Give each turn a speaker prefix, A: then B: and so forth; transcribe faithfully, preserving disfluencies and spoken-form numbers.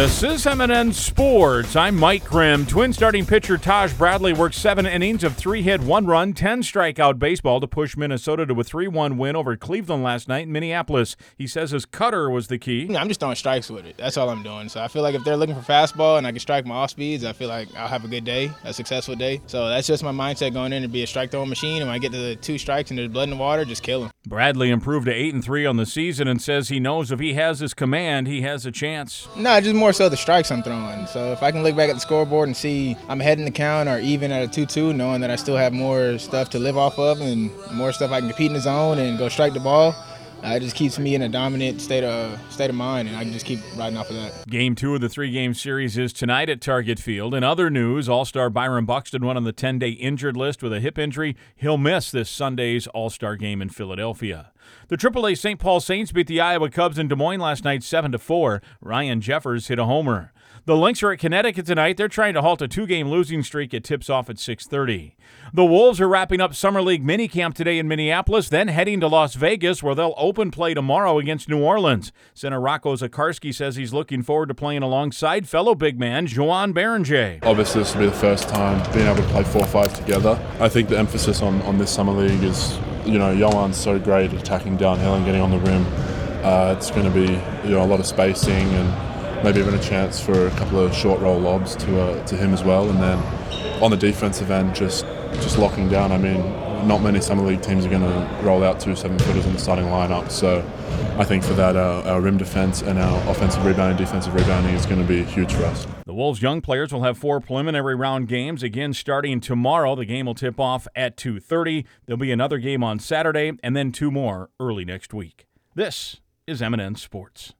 A: This is M and N Sports. I'm Mike Grimm. Twin starting pitcher Taj Bradley worked seven innings of three-hit, one-run, ten-strikeout baseball to push Minnesota to a three one win over Cleveland last night in Minneapolis. He says his cutter was the key.
B: I'm just throwing strikes with it. That's all I'm doing. So I feel like if they're looking for fastball and I can strike my off speeds, I feel like I'll have a good day, a successful day. So that's just my mindset going in to be a strike throwing machine. And when I get to the two strikes and there's blood in the water, just kill him.
A: Bradley improved to eight and three on the season and says he knows if he has his command, he has a chance.
B: No, just more so the strikes I'm throwing. So if I can look back at the scoreboard and see I'm ahead in the count or even at a two two, knowing that I still have more stuff to live off of and more stuff I can compete in the zone and go strike the ball, uh, it just keeps me in a dominant state of state of mind, and I can just keep riding off of that.
A: Game two of the three-game series is tonight at Target Field. In other news, All-Star Byron Buxton went on the ten-day injured list with a hip injury. He'll miss this Sunday's All-Star game in Philadelphia. The triple A Saint Paul Saints beat the Iowa Cubs in Des Moines last night seven to four. Ryan Jeffers hit a homer. The Lynx are at Connecticut tonight. They're trying to halt a two-game losing streak. It tips off at six thirty. The Wolves are wrapping up Summer League minicamp today in Minneapolis, then heading to Las Vegas, where they'll open play tomorrow against New Orleans. Center Rocco Zakarski says he's looking forward to playing alongside fellow big man Joan Berenger.
C: Obviously, this will be the first time being able to play four five together. I think the emphasis on, on this Summer League is, you know, Joan's so great at attacking downhill and getting on the rim. Uh, it's going to be, you know, a lot of spacing and maybe even a chance for a couple of short roll lobs to uh, to him as well. And then on the defensive end, just just locking down. I mean, not many Summer League teams are going to roll out two seven-footers in the starting lineup. So I think for that, our, our rim defense and our offensive rebounding, defensive rebounding is going to be huge for us.
A: The Wolves' young players will have four preliminary round games, again starting tomorrow. The game will tip off at two thirty. There'll be another game on Saturday, and then two more early next week. This is M and N Sports.